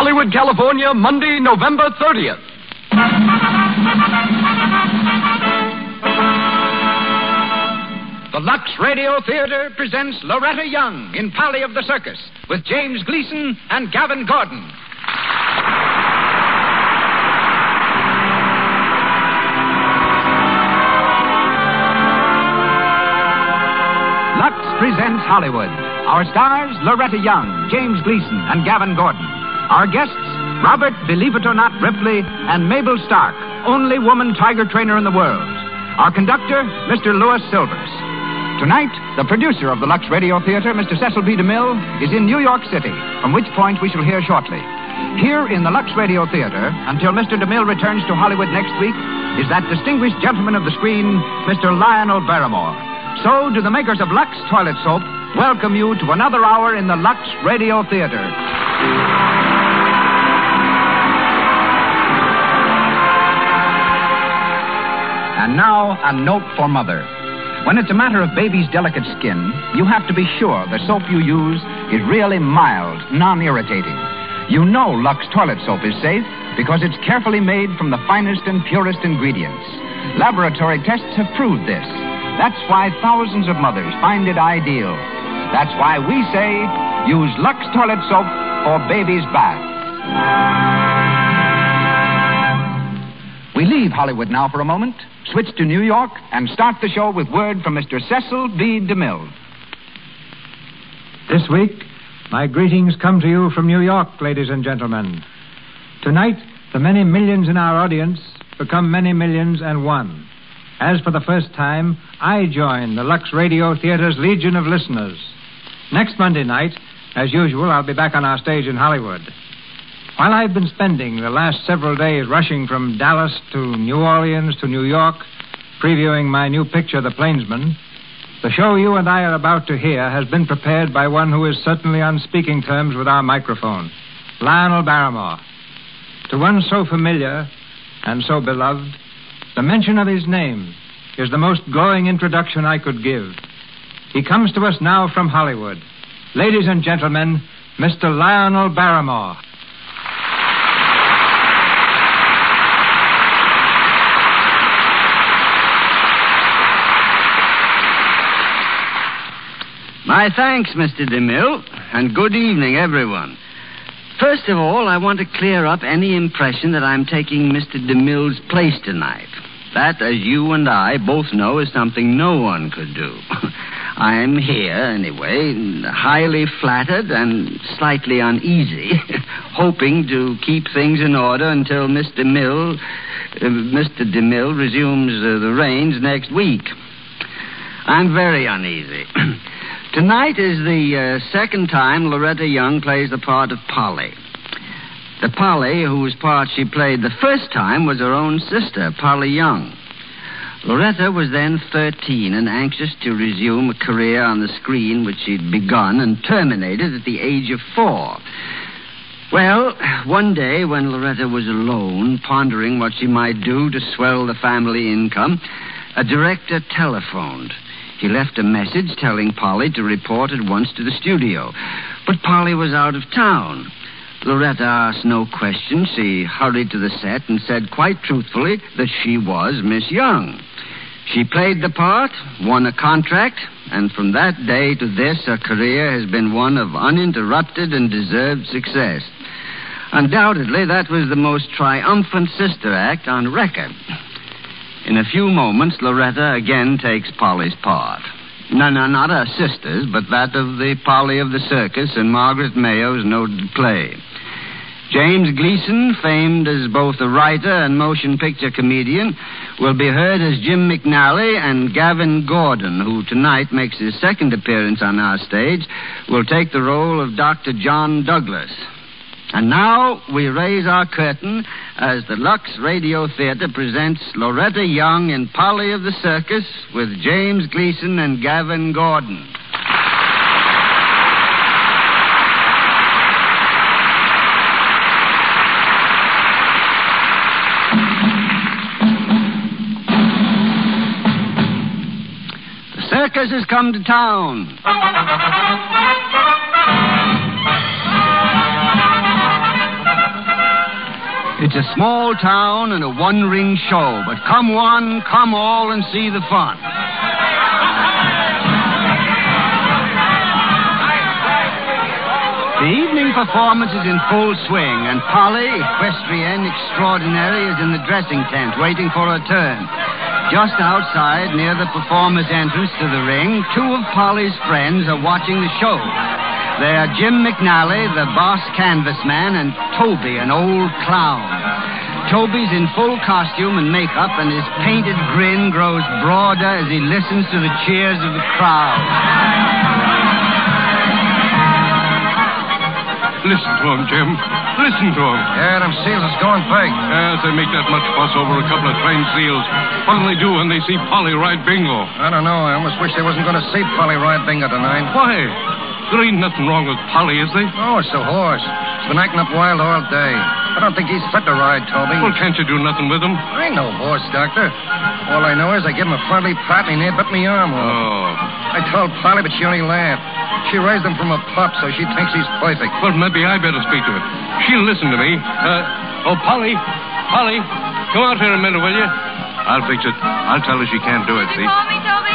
Hollywood, California, Monday, November 30th. The Lux Radio Theater presents Loretta Young in Polly of the Circus with James Gleason and Gavin Gordon. Lux presents Hollywood. Our stars, Loretta Young, James Gleason, and Gavin Gordon. Our guests, Robert, Believe It or Not, Ripley, and Mabel Stark, only woman tiger trainer in the world. Our conductor, Mr. Louis Silvers. Tonight, the producer of the Lux Radio Theater, Mr. Cecil B. DeMille, is in New York City, from which point we shall hear shortly. Here in the Lux Radio Theater, until Mr. DeMille returns to Hollywood next week, is that distinguished gentleman of the screen, Mr. Lionel Barrymore. So do the makers of Lux Toilet Soap welcome you to another hour in the Lux Radio Theater. And now, a note for Mother. When it's a matter of baby's delicate skin, you have to be sure the soap you use is really mild, non-irritating. You know Lux Toilet Soap is safe because it's carefully made from the finest and purest ingredients. Laboratory tests have proved this. That's why thousands of mothers find it ideal. That's why we say, use Lux Toilet Soap for baby's bath. We leave Hollywood now for a moment, switch to New York, and start the show with word from Mr. Cecil B. DeMille. This week, my greetings come to you from New York, ladies and gentlemen. Tonight, the many millions in our audience become many millions and one. As for the first time, I join the Lux Radio Theater's legion of listeners. Next Monday night, as usual, I'll be back on our stage in Hollywood. While I've been spending the last several days rushing from Dallas to New Orleans to New York, previewing my new picture, The Plainsman, the show you and I are about to hear has been prepared by one who is certainly on speaking terms with our microphone, Lionel Barrymore. To one so familiar and so beloved, the mention of his name is the most glowing introduction I could give. He comes to us now from Hollywood. Ladies and gentlemen, Mr. Lionel Barrymore. My thanks, Mr. DeMille, and good evening, everyone. First of all, I want to clear up any impression that I'm taking Mr. DeMille's place tonight. That, as you and I both know, is something no one could do. I'm here, anyway, highly flattered and slightly uneasy, hoping to keep things in order until Mr. DeMille resumes the reins next week. I'm very uneasy. Tonight is the second time Loretta Young plays the part of Polly. The Polly whose part she played the first time was her own sister, Polly Young. Loretta was then 13 and anxious to resume a career on the screen which she'd begun and terminated at the age of 4. Well, one day when Loretta was alone, pondering what she might do to swell the family income, a director telephoned. He left a message telling Polly to report at once to the studio. But Polly was out of town. Loretta asked no questions. She hurried to the set and said quite truthfully that she was Miss Young. She played the part, won a contract, and from that day to this, her career has been one of uninterrupted and deserved success. Undoubtedly, that was the most triumphant sister act on record. In a few moments, Loretta again takes Polly's part. No, not her sister's, but that of the Polly of the Circus in Margaret Mayo's noted play. James Gleason, famed as both a writer and motion picture comedian, will be heard as Jim McNally, and Gavin Gordon, who tonight makes his second appearance on our stage, will take the role of Dr. John Douglas. And now we raise our curtain as the Lux Radio Theater presents Loretta Young in Polly of the Circus with James Gleason and Gavin Gordon. The circus has come to town. It's a small town and a one-ring show, but come one, come all, and see the fun. The evening performance is in full swing, and Polly, equestrienne extraordinary, is in the dressing tent waiting for her turn. Just outside, near the performer's entrance to the ring, two of Polly's friends are watching the show. They are Jim McNally, the boss canvas man, and Toby, an old clown. Toby's in full costume and makeup, and his painted grin grows broader as he listens to the cheers of the crowd. Listen to him, Jim. Listen to him. Yeah, them seals is going big. Yes, they make that much fuss over a couple of trained seals. What'll they do when they see Polly ride bingo? I don't know. I almost wish they wasn't going to see Polly ride bingo tonight. Why? There ain't nothing wrong with Polly, is there? Oh, it's the horse. He's been acting up wild all day. I don't think he's fit to ride, Toby. Well, can't you do nothing with him? I ain't no horse doctor. All I know is I give him a friendly pat and he near bit me arm off. Oh. I told Polly, but she only laughed. She raised him from a pup, so she thinks he's perfect. Well, maybe I better speak to her. She'll listen to me. Polly. Polly, come out here a minute, will you? I'll fix it. I'll tell her she can't do it, see? You call me, Toby?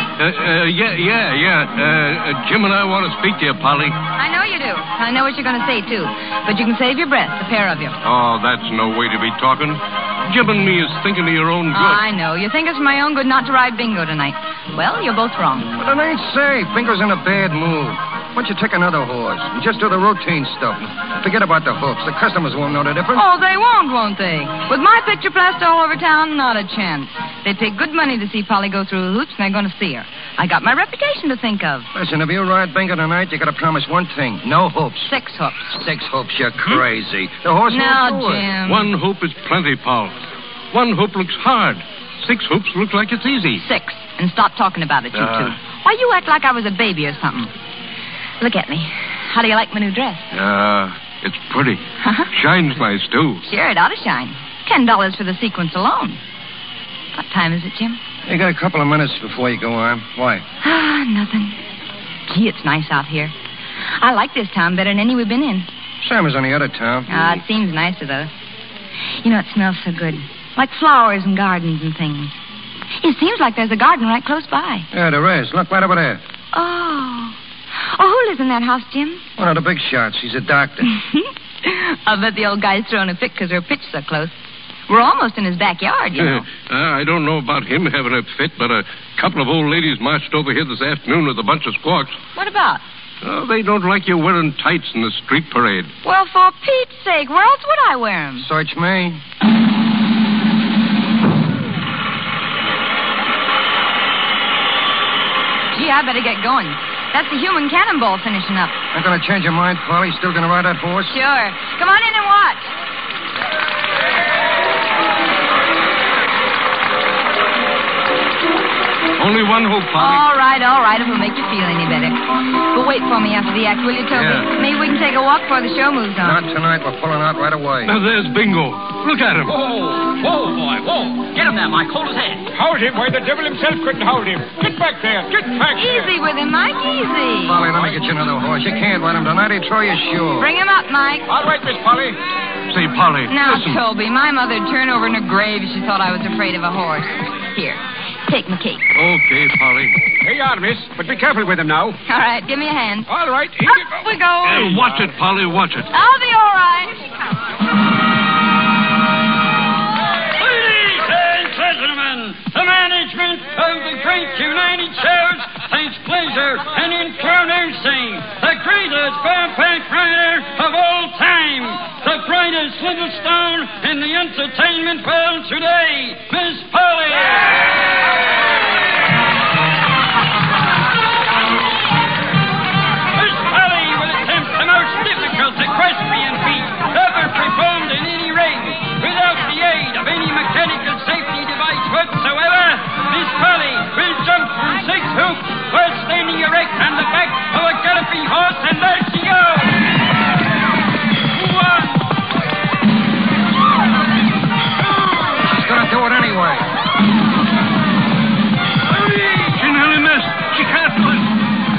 Yeah. Jim and I want to speak to you, Polly. I know you do. I know what you're going to say, too. But you can save your breath, the pair of you. Oh, that's no way to be talking. Jim and me is thinking of your own good. I know. You think it's for my own good not to ride bingo tonight. Well, you're both wrong. But it ain't safe. Bingo's in a bad mood. Why don't you take another horse and just do the routine stuff? Forget about the hooks. The customers won't know the difference. Oh, they won't they? With my picture plastered all over town, not a chance. They pay good money to see Polly go through the hoops, and they're going to see her. I got my reputation to think of. Listen, if you ride bingo tonight, you got to promise one thing. No hoops. 6 hoops. 6 hoops? You're crazy. The horse Now, won't do it. Jim. 1 hoop is plenty, Paul. 1 hoop looks hard. 6 hoops look like it's easy. 6. And stop talking about it, you two. Why, you act like I was a baby or something. Look at me. How do you like my new dress? It's pretty. Shines nice, too. Sure, it ought to shine. $10 for the sequence alone. What time is it, Jim? You got a couple of minutes before you go on. Why? Nothing. Gee, it's nice out here. I like this town better than any we've been in. Same as any other town. It seems nicer, though. You know, it smells so good. Like flowers and gardens and things. It seems like there's a garden right close by. Yeah, there is. Look right over there. Oh, who lives in that house, Jim? One of the big shots. He's a doctor. I'll bet the old guy's throwing a fit because her pitch so close. We're almost in his backyard, you know. I don't know about him having a fit, but a couple of old ladies marched over here this afternoon with a bunch of squawks. What about? They don't like you wearing tights in the street parade. Well, for Pete's sake, where else would I wear them? Search me. Gee, I better get going. That's the human cannonball finishing up. Not going to change your mind, Polly? Still going to ride that horse? Sure. Come on in and watch. Only 1 hoop, Polly. All right. If it'll make you feel any better. But wait for me after the act, will you, Toby? Yeah. Maybe we can take a walk before the show moves on. Not tonight. We're pulling out right away. Now, there's Bingo. Look at him. Whoa, boy, whoa. Get him there, Mike. Hold his head. Hold him where the devil himself couldn't hold him. Get back there. Get back there. Easy with him, Mike, easy. Polly, let me get you another horse. You can't ride him tonight. He'd throw you sure. Bring him up, Mike. All right, Miss Polly. Say, Polly, Now, listen. Toby, my mother'd turn over in her grave if she thought I was afraid of a horse. Here, take my cake. Okay, Polly. Here you are, miss. But be careful with him now. All right, give me a hand. All right. Here you Up go. we go. Watch it, Polly, watch it. I'll be all right. Ladies and gentlemen, the management of the Great United Shows takes pleasure in introducing the greatest bareback rider of all time, the brightest little stone in the entertainment world today, Miss Polly. Miss Polly will attempt the most difficult equestrian feat ever performed in any ring without the aid of any mechanical safety device whatsoever. Miss Polly will jump from 6 hoops while standing erect on the back of a galloping horse, and there she goes. 1. She's going to do it anyway. 3. She nearly missed. She can't do it.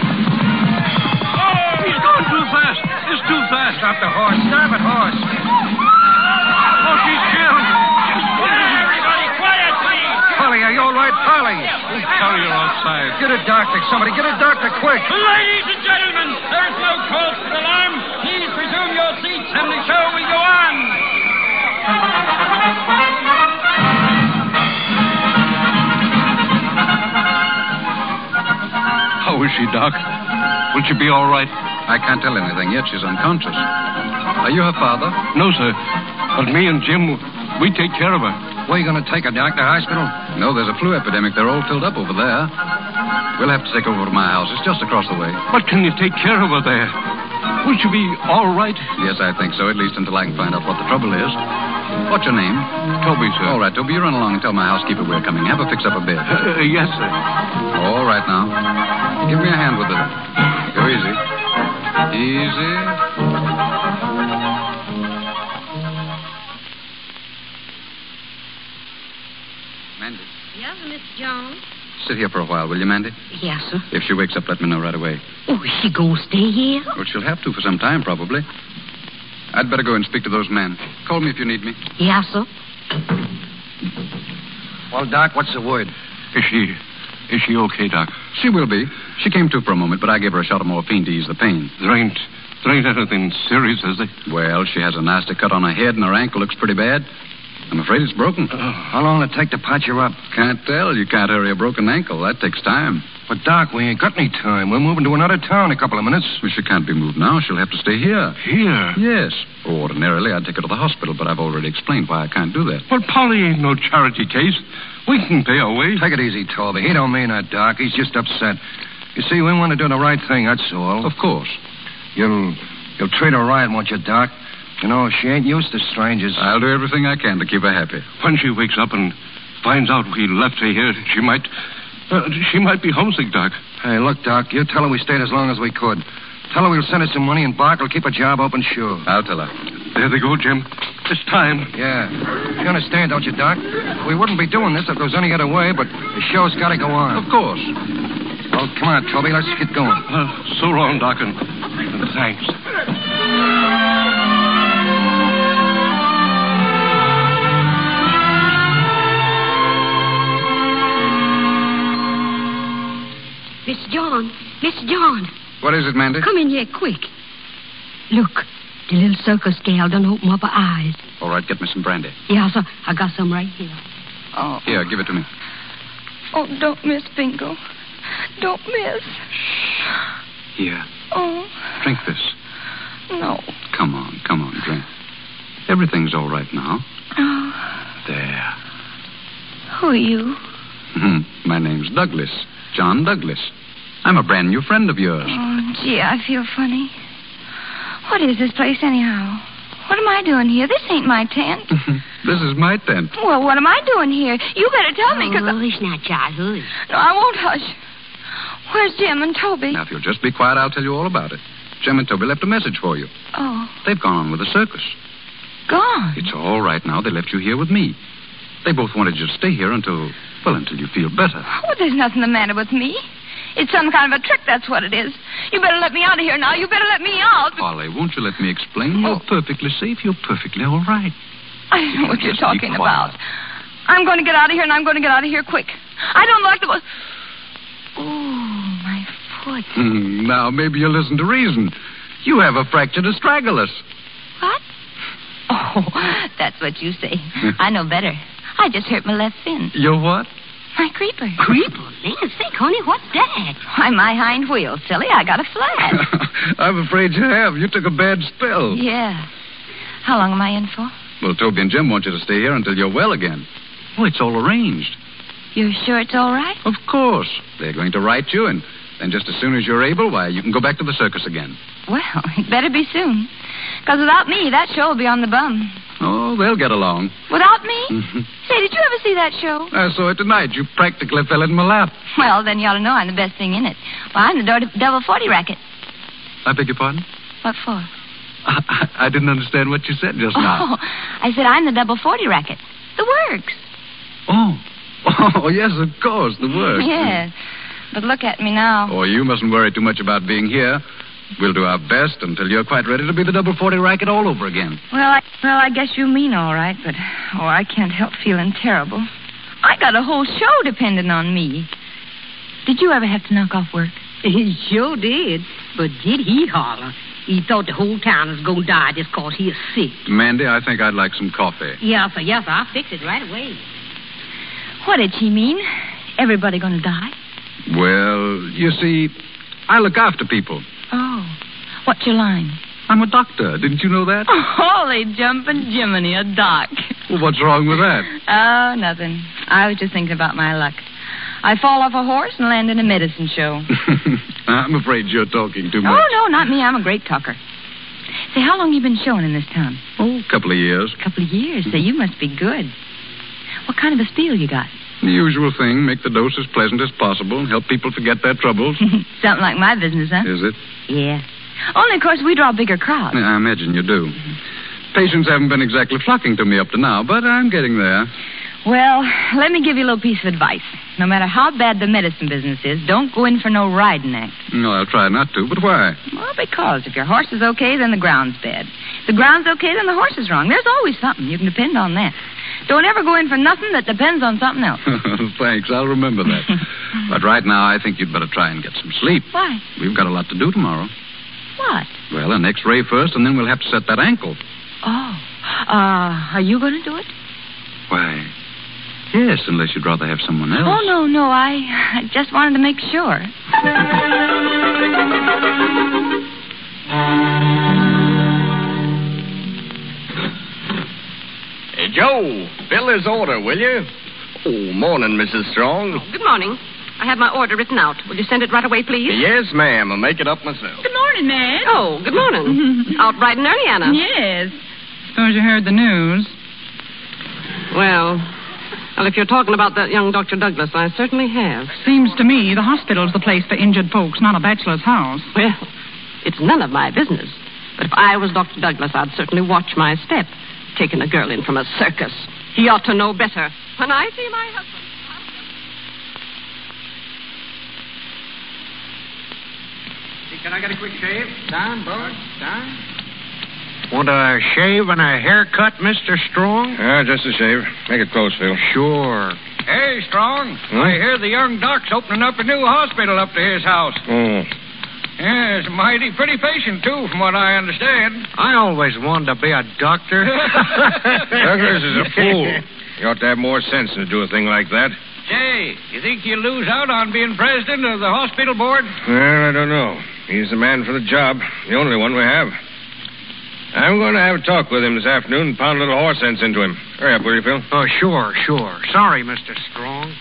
He's going too fast. It's too fast. Stop the horse. Stop it, horse. Oh, she's outside. Get a doctor, somebody. Get a doctor, quick. Ladies and gentlemen, there is no cause for alarm. Please resume your seats and the show will go on. How is she, Doc? Will she be all right? I can't tell anything yet. She's unconscious. Are you her father? No, sir. But me and Jim, we take care of her. Where are you going to take her, Doctor? Hospital? No, there's a flu epidemic. They're all filled up over there. We'll have to take her over to my house. It's just across the way. But can you take care of her there? Will she be all right? Yes, I think so, at least until I can find out what the trouble is. What's your name? Toby, sir. All right, Toby, you run along and tell my housekeeper we're coming. Have her fix up a bed. Yes, sir. All right, now. Give me a hand with it. Go easy. Easy. Mandy. Yes, Miss Jones? Sit here for a while, will you, Mandy? Yes, sir. If she wakes up, let me know right away. Oh, is she gonna stay here? Well, she'll have to for some time, probably. I'd better go and speak to those men. Call me if you need me. Yes, sir. Well, Doc, what's the word? Is she okay, Doc? She will be. She came to for a moment, but I gave her a shot of morphine to ease the pain. There ain't anything serious, is there? Well, she has a nasty cut on her head, and her ankle looks pretty bad. I'm afraid it's broken. How long will it take to patch her up? Can't tell. You can't hurry a broken ankle. That takes time. But, Doc, we ain't got any time. We're moving to another town in a couple of minutes. Well, she can't be moved now. She'll have to stay here. Here? Yes. Ordinarily, I'd take her to the hospital, but I've already explained why I can't do that. Well, Polly ain't no charity case. We can pay our way. Take it easy, Toby. He don't mean that, Doc. He's just upset. You see, we want to do the right thing, that's all. Of course. You'll treat her right, won't you, Doc? You know, she ain't used to strangers. I'll do everything I can to keep her happy. When she wakes up and finds out we left her here, she might be homesick, Doc. Hey, look, Doc, you tell her we stayed as long as we could. Tell her we'll send her some money and Bart will keep her job open, sure. I'll tell her. There they go, Jim. It's time. Yeah. You understand, don't you, Doc? We wouldn't be doing this if there was any other way, but the show's got to go on. Of course. Well, come on, Toby, let's get going. So long, Doc, and thanks. Miss John. What is it, Mandy? Come in here, quick. Look, the little circus gal done open up her eyes. All right, get me some brandy. Yeah, sir. I got some right here. Oh. Here, give it to me. Oh, don't miss, Bingo. Don't miss. Here. Oh. Drink this. No. Come on, drink. Everything's all right now. Oh. There. Who are you? My name's Douglas. John Douglas. I'm a brand new friend of yours. Oh, gee, I feel funny. What is this place, anyhow? What am I doing here? This ain't my tent. This is my tent. Well, what am I doing here? You better tell me, because... Hush now, child, hush. No, I won't hush. Where's Jim and Toby? Now, if you'll just be quiet, I'll tell you all about it. Jim and Toby left a message for you. Oh. They've gone on with the circus. Gone? It's all right now. They left you here with me. They both wanted you to stay here until you feel better. Oh, there's nothing the matter with me. It's some kind of a trick, that's what it is. You better let me out of here now. You better let me out. Polly, won't you let me explain? You're perfectly safe. You're perfectly all right. I don't know what you're Just be talking quiet. about. I'm going to get out of here, and I'm going to get out of here quick. I don't like the... Ooh, my foot. Now, maybe you'll listen to reason. You have a fractured astragalus. What? Oh, that's what you say. I know better. I just hurt my left fin. Your what? My creeper. Creeper? Land sake, honey, what's that? Why, my hind wheel, silly. I got a flat. I'm afraid you have. You took a bad spell. Yeah. How long am I in for? Well, Toby and Jim want you to stay here until you're well again. Oh, it's all arranged. You're sure it's all right? Of course. They're going to write you, and then just as soon as you're able, why, you can go back to the circus again. Well, it better be soon. Because without me, that show will be on the bum. Oh, they'll get along. Without me? Mm-hmm. Say, did you ever see that show? I saw it tonight. You practically fell in my lap. Well, then you ought to know I'm the best thing in it. Well, I'm the double 40 racket. I beg your pardon? What for? I didn't understand what you said just now. Oh, I said I'm the double 40 racket. The works. Oh, yes, of course, the works. Yes. But look at me now. Oh, you mustn't worry too much about being here. We'll do our best until you're quite ready to be the double 40 racket all over again. Well, I guess you mean all right, but, I can't help feeling terrible. I got a whole show depending on me. Did you ever have to knock off work? He sure did. But did he holler? He thought the whole town was going to die just 'cause he was sick. Mandy, I think I'd like some coffee. Yes, sir. I'll fix it right away. What did she mean? Everybody going to die? Well, you see, I look after people. Oh. What's your line? I'm a doctor. Didn't you know that? Holy jumping Jiminy, a doc. Well, what's wrong with that? Oh, nothing. I was just thinking about my luck. I fall off a horse and land in a medicine show. I'm afraid you're talking too much. Oh, no, not me. I'm a great talker. Say, how long you been showing in this town? Oh, a couple of years. A couple of years. Say, you must be good. What kind of a spiel you got? The usual thing. Make the dose as pleasant as possible. Help people forget their troubles. Something like my business, huh? Is it? Yeah. Only, of course, we draw bigger crowds. I imagine you do. Patients haven't been exactly flocking to me up to now, but I'm getting there. Well, let me give you a little piece of advice. No matter how bad the medicine business is, don't go in for no riding act. No, I'll try not to, but why? Well, because if your horse is okay, then the ground's bad. If the ground's okay, then the horse is wrong. There's always something. You can depend on that. Don't ever go in for nothing that depends on something else. Thanks, I'll remember that. But right now, I think you'd better try and get some sleep. Why? We've got a lot to do tomorrow. What? Well, an X-ray first, and then we'll have to set that ankle. Oh. Are you going to do it? Why, yes, unless you'd rather have someone else. Oh, no. I just wanted to make sure. Hey, Joe, fill this order, will you? Oh, morning, Mrs. Strong. Good morning. I have my order written out. Will you send it right away, please? Yes, ma'am. I'll make it up myself. Good morning, Ned. Oh, good morning. Out bright and early, Anna. Yes. Suppose you heard the news. Well, if you're talking about that young Dr. Douglas, I certainly have. Seems to me the hospital's the place for injured folks, not a bachelor's house. Well, it's none of my business. But if I was Dr. Douglas, I'd certainly watch my step. Taking a girl in from a circus. He ought to know better. When I see my husband... Can I get a quick shave? Down, Bud, down. Want a shave and a haircut, Mr. Strong? Just a shave. Make it close, Phil. Sure. Hey, Strong. I hear the young doc's opening up a new hospital up to his house. Oh. Yeah, it's a mighty pretty patient, too, from what I understand. I always wanted to be a doctor. Douglas is a fool. He ought to have more sense than to do a thing like that. Say, you think you'll lose out on being president of the hospital board? Well, I don't know. He's the man for the job. The only one we have. I'm going to have a talk with him this afternoon and pound a little horse sense into him. Hurry up, will you, Phil? Oh, sure. Sorry, Mr. Strong.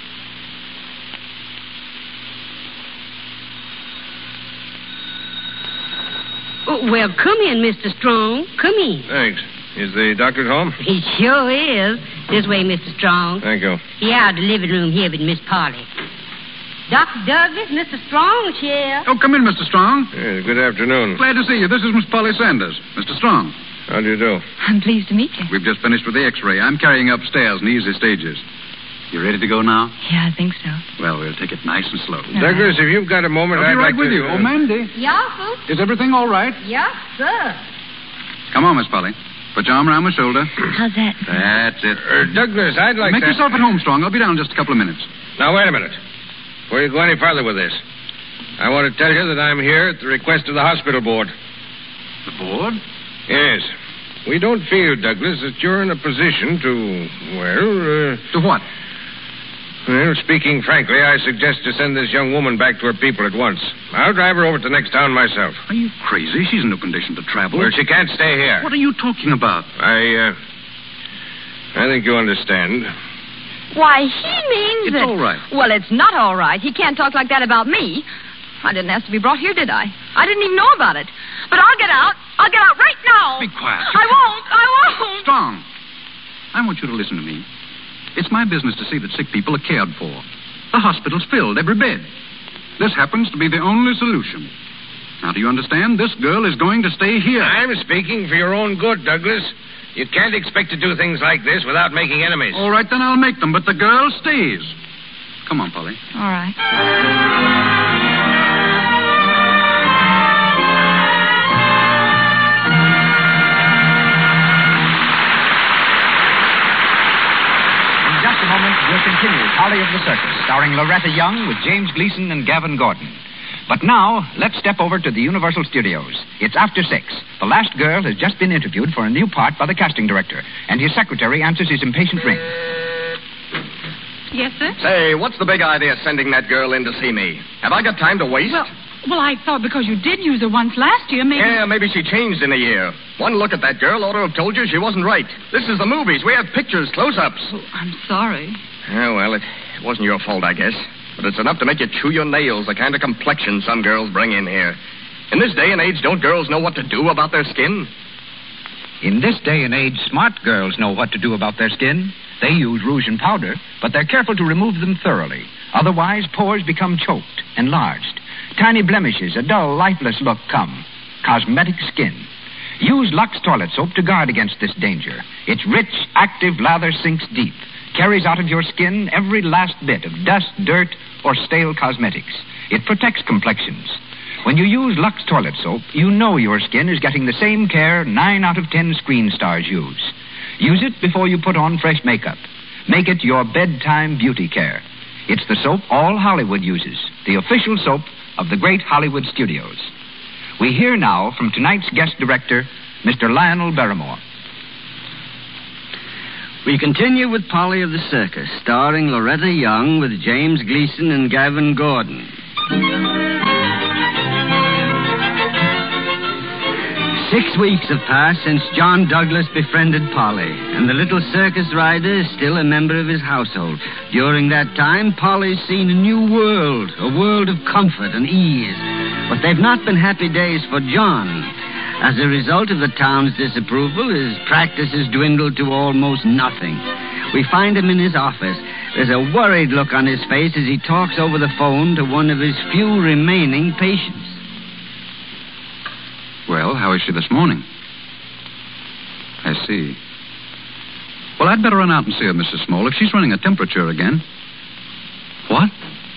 Oh, well, come in, Mr. Strong. Come in. Thanks. Is the doctor at home? He sure is. This way, Mr. Strong. Thank you. He out of the living room here with Miss Polly. Dr. Douglas, Mr. Strong's here. Oh, come in, Mr. Strong. Yes, good afternoon. Glad to see you. This is Miss Polly Sanders. Mr. Strong. How do you do? I'm pleased to meet you. We've just finished with the X-ray. I'm carrying upstairs in easy stages. You ready to go now? Yeah, I think so. Well, we'll take it nice and slow. Douglas, if you've got a moment, I'll be I'd right like with to... you. Oh, Mandy. Yes, Is everything all right? Yes, sir. Come on, Miss Polly. Put your arm around my shoulder. How's that? That's it. Douglas, I'd like Make to... yourself at home, Strong. I'll be down in just a couple of minutes. Now, wait a minute. Before you go any farther with this, I want to tell you that I'm here at the request of the hospital board. The board? Yes. We don't feel, Douglas, that you're in a position to, To what? Well, speaking frankly, I suggest to send this young woman back to her people at once. I'll drive her over to the next town myself. Are you crazy? She's in no condition to travel. Well, she can't stay here. What are you talking about? I think you understand. Why, he means It's all right. Well, it's not all right. He can't talk like that about me. I didn't ask to be brought here, did I? I didn't even know about it. But I'll get out. I'll get out right now. Be quiet. I won't. Strong. I want you to listen to me. It's my business to see that sick people are cared for. The hospital's filled, every bed. This happens to be the only solution. Now, do you understand? This girl is going to stay here. I'm speaking for your own good, Douglas. You can't expect to do things like this without making enemies. All right, then I'll make them, but the girl stays. Come on, Polly. All right. In just a moment, we'll continue continue Polly of the Circus, starring Loretta Young with James Gleason and Gavin Gordon. But now, let's step over to the Universal Studios. It's after 6. The last girl has just been interviewed for a new part by the casting director, and his secretary answers his impatient ring. Yes, sir? Say, what's the big idea sending that girl in to see me? Have I got time to waste? Well, I thought because you did use her once last year, maybe... Yeah, maybe she changed in a year. One look at that girl ought to have told you she wasn't right. This is the movies. We have pictures, close-ups. Oh, I'm sorry. Yeah, well, it wasn't your fault, I guess. But it's enough to make you chew your nails, the kind of complexion some girls bring in here. In this day and age, don't girls know what to do about their skin? In this day and age, smart girls know what to do about their skin. They use rouge and powder, but they're careful to remove them thoroughly. Otherwise, pores become choked, enlarged. Tiny blemishes, a dull, lifeless look come. Cosmetic skin. Use Lux toilet soap to guard against this danger. Its rich, active lather sinks deep, carries out of your skin every last bit of dust, dirt, or stale cosmetics. It protects complexions. When you use Lux toilet soap, you know your skin is getting the same care 9 out of 10 screen stars use. Use it before you put on fresh makeup. Make it your bedtime beauty care. It's the soap all Hollywood uses, the official soap of the great Hollywood studios. We hear now from tonight's guest director, Mr. Lionel Barrymore. We continue with Polly of the Circus, starring Loretta Young with James Gleason and Gavin Gordon. 6 weeks have passed since John Douglas befriended Polly, and the little circus rider is still a member of his household. During that time, Polly's seen a new world, a world of comfort and ease. But they've not been happy days for John. As a result of the town's disapproval, his practices dwindled to almost nothing. We find him in his office. There's a worried look on his face as he talks over the phone to one of his few remaining patients. Well, how is she this morning? I see. Well, I'd better run out and see her, Mrs. Small, if she's running a temperature again. What?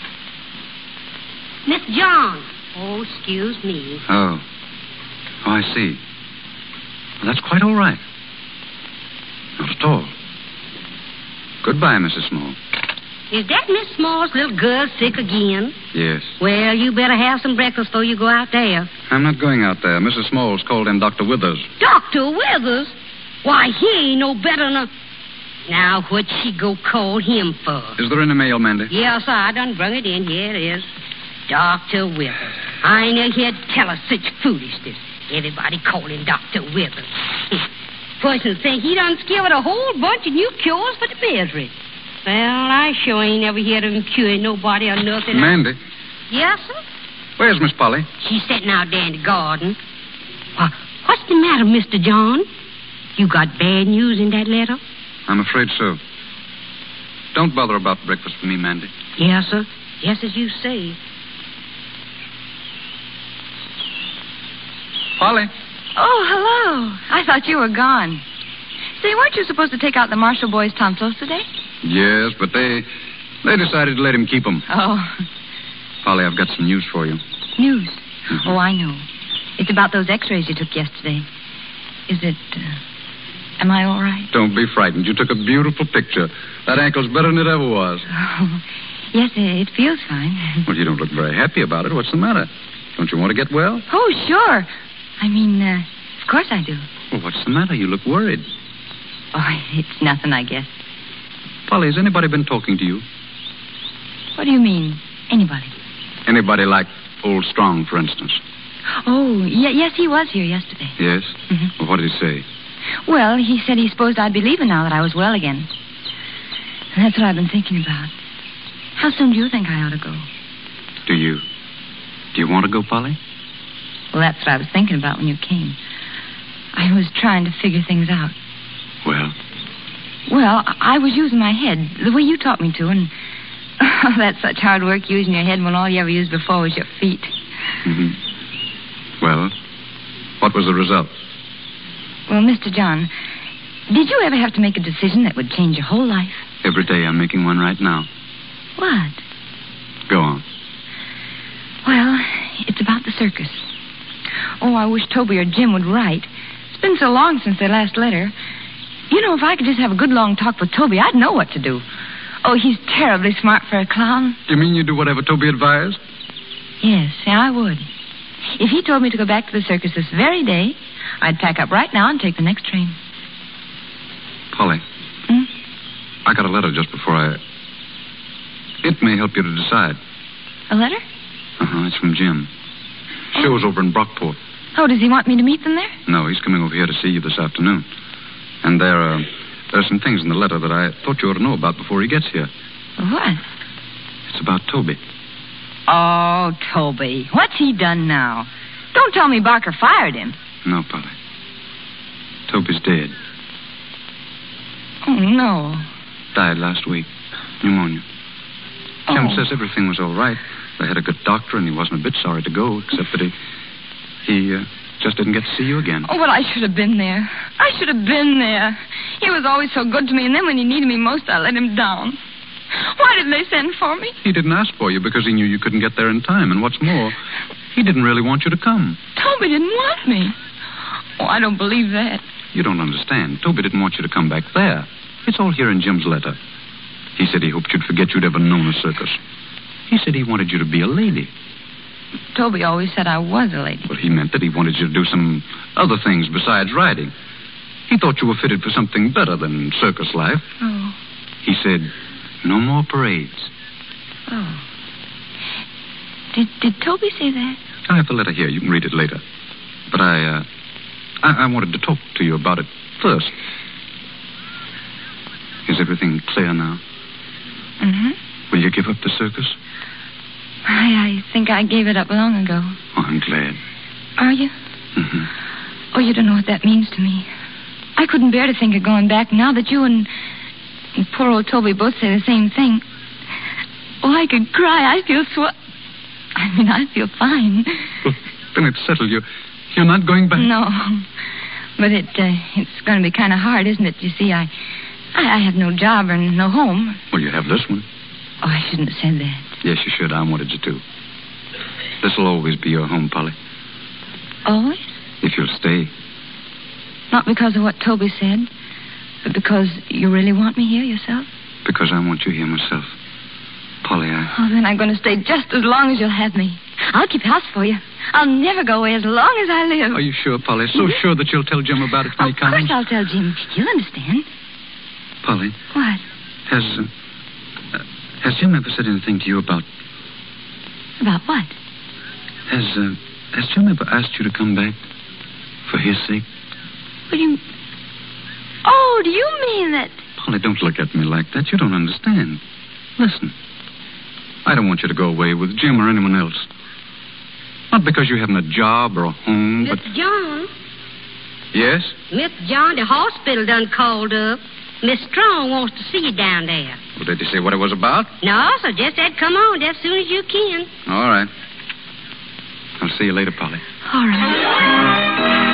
Miss John. Oh, excuse me. Oh, I see. Well, that's quite all right. Not at all. Goodbye, Mrs. Small. Is that Miss Small's little girl sick again? Yes. Well, you better have some breakfast before you go out there. I'm not going out there. Mrs. Smalls called in Dr. Withers. Dr. Withers? Why, he ain't no better than a... Now, what'd she go call him for? Is there any mail, Mandy? Yes, sir. I done brung it in. Here it is. Dr. Withers. I ain't never heard tell of such foolishness. Everybody calling Dr. Withers. Person think he done skivered a whole bunch of new cures for the misery. Well, I sure ain't never heard of him curing nobody or nothing. Mandy? Yes, sir? Where's Miss Polly? She's sitting out there in the garden. What's the matter, Mr. John? You got bad news in that letter? I'm afraid so. Don't bother about breakfast for me, Mandy. Yes, sir. Yes, as you say. Polly. Oh, hello. I thought you were gone. Say, weren't you supposed to take out the Marshall boys' tonsils today? Yes, but they decided to let him keep them. Oh. Polly, I've got some news for you. News? Mm-hmm. Oh, I know. It's about those x-rays you took yesterday. Is it... am I all right? Don't be frightened. You took a beautiful picture. That ankle's better than it ever was. Oh, yes, it feels fine. Well, you don't look very happy about it. What's the matter? Don't you want to get well? Oh, sure. I mean, of course I do. Well, what's the matter? You look worried. Oh, it's nothing, I guess. Polly, has anybody been talking to you? What do you mean, anybody? Anybody like old Strong, for instance? Oh, yes, he was here yesterday. Yes? Mm-hmm. Well, what did he say? Well, he said he supposed I'd be leaving now that I was well again. And that's what I've been thinking about. How soon do you think I ought to go? Do you want to go, Polly? Well, that's what I was thinking about when you came. I was trying to figure things out. Well? Well, I was using my head, the way you taught me to, and that's such hard work using your head when all you ever used before was your feet. Mm-hmm. Well, what was the result? Well, Mr. John, did you ever have to make a decision that would change your whole life? Every day I'm making one right now. What? Go on. Well, it's about the circus. Oh, I wish Toby or Jim would write. It's been so long since their last letter. You know, if I could just have a good long talk with Toby, I'd know what to do. Oh, he's terribly smart for a clown. You mean you do whatever Toby advised? Yes, I would. If he told me to go back to the circus this very day, I'd pack up right now and take the next train. Polly. I got a letter just before It may help you to decide. A letter? It's from Jim. Show's over in Brockport. Oh, does he want me to meet them there? No, he's coming over here to see you this afternoon. And there are some things in the letter that I thought you ought to know about before he gets here. What? It's about Toby. Oh, Toby. What's he done now? Don't tell me Barker fired him. No, Polly. Toby's dead. Oh, no. Died last week. Pneumonia. Jim says everything was all right. They had a good doctor, and he wasn't a bit sorry to go, except that he just didn't get to see you again. Oh, but I should have been there. I should have been there. He was always so good to me, and then when he needed me most, I let him down. Why didn't they send for me? He didn't ask for you because he knew you couldn't get there in time, and what's more, he didn't really want you to come. Toby didn't want me. Oh, I don't believe that. You don't understand. Toby didn't want you to come back there. It's all here in Jim's letter. He said he hoped you'd forget you'd ever known a circus. He said he wanted you to be a lady. Toby always said I was a lady. Well, he meant that he wanted you to do some other things besides riding. He thought you were fitted for something better than circus life. Oh. He said, no more parades. Oh. Did Toby say that? I have the letter here. You can read it later. But I wanted to talk to you about it first. Is everything clear now? Mm-hmm. Will you give up the circus? I think I gave it up long ago. Oh, I'm glad. Are you? Mm-hmm. Oh, you don't know what that means to me. I couldn't bear to think of going back now that you and poor old Toby both say the same thing. Oh, I could cry. I feel I feel fine. Well, then it's settled. You're not going back? No. But it's going to be kind of hard, isn't it? You see, I have no job or no home. Well, you have this one. Oh, I shouldn't have said that. Yes, you should. I wanted you to. This will always be your home, Polly. Always? If you'll stay. Not because of what Toby said, but because you really want me here yourself? Because I want you here myself. Polly, Oh, then I'm going to stay just as long as you'll have me. I'll keep house for you. I'll never go away as long as I live. Are you sure, Polly? So sure that you'll tell Jim about it when he comes? Of course I'll tell Jim. He'll understand. Polly. What? Has Jim ever said anything to you about... About what? Has Jim ever asked you to come back for his sake? What do you... Oh, do you mean that... Polly, don't look at me like that. You don't understand. Listen. I don't want you to go away with Jim or anyone else. Not because you haven't a job or a home, but... Mr. John? Yes? Mr. John, the hospital done called up. Miss Strong wants to see you down there. Well, did you say what it was about? No, so just said come on as soon as you can. All right. I'll see you later, Polly. All right.